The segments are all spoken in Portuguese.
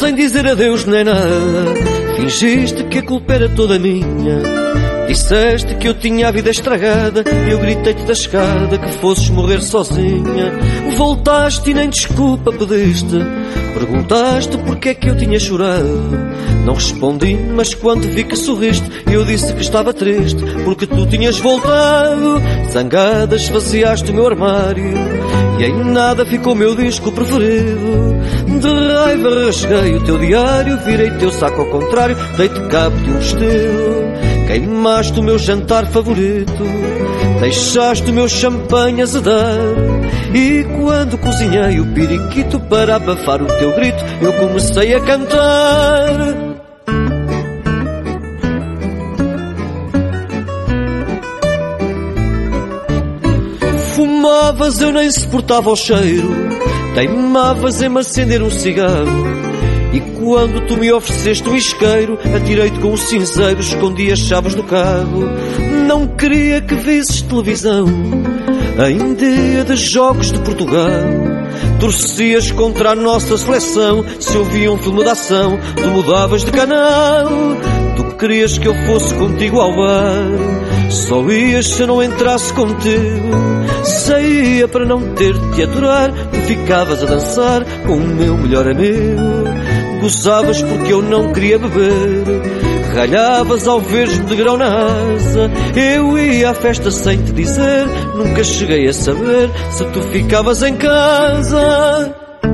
sem dizer adeus nem nada. Fingiste que a culpa era toda minha. Disseste que eu tinha a vida estragada. E eu gritei-te da escada que fosses morrer sozinha. Voltaste e nem desculpa pediste. Perguntaste porque é que eu tinha chorado. Não respondi, mas quando vi que sorriste, eu disse que estava triste porque tu tinhas voltado. Zangada esvaziaste o meu armário e em nada ficou meu disco preferido. De raiva rasguei o teu diário, virei teu saco ao contrário, dei-te cabo de um vestido. Queimaste o meu jantar favorito, deixaste o meu champanhe azedar. E quando cozinhei o periquito para abafar o teu grito, eu comecei a cantar. Fumavas, eu nem suportava o cheiro. Teimavas em me acender um cigarro. E quando tu me ofereceste um isqueiro, atirei-te com o cinzeiro, escondi as chaves do carro. Não queria que visses televisão em dia de jogos de Portugal. Torcias contra a nossa seleção. Se eu via um filme de ação, tu mudavas de canal. Tu querias que eu fosse contigo ao bar. Só ias se eu não entrasse contigo. Saía para não ter-te a aturar. Tu ficavas a dançar com o meu melhor amigo. Gozavas porque eu não queria beber. Ralhavas ao veres-me de grão na asa. Eu ia à festa sem te dizer. Nunca cheguei a saber se tu ficavas em casa.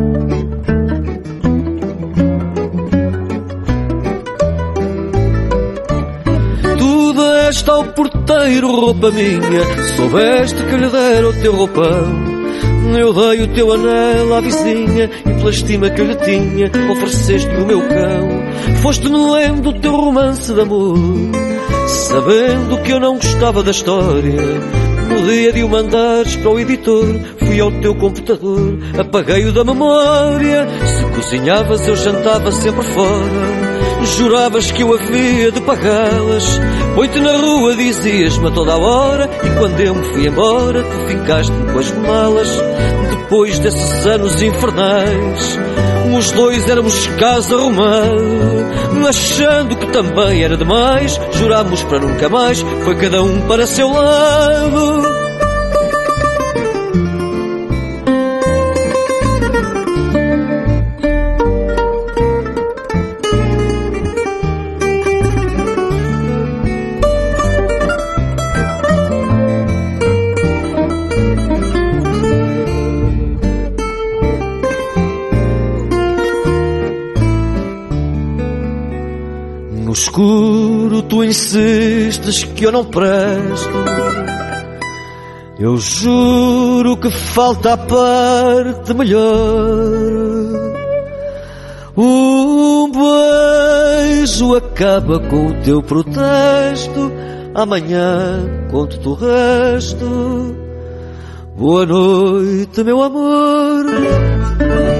Tu deste ao porteiro roupa minha. Soubeste que lhe dera o teu roupão. Eu dei o teu anel à vizinha e pela estima que eu lhe tinha ofereceste-me o meu cão. Foste-me lendo o teu romance de amor, sabendo que eu não gostava da história. No dia de o mandares para o editor, fui ao teu computador, apaguei-o da memória. Se cozinhavas eu jantava sempre fora. Juravas que eu havia de pagá-las. Põe-te na rua, dizias-me a toda a hora. E quando eu me fui embora, tu ficaste-me com as malas. Depois desses anos infernais, os dois éramos casa arrumado. Achando que também era demais, jurámos para nunca mais. Foi cada um para seu lado. No escuro tu insistes que eu não presto. Eu juro que falta a parte melhor. Um beijo acaba com o teu protesto. Amanhã conto-te o resto. Boa noite, meu amor.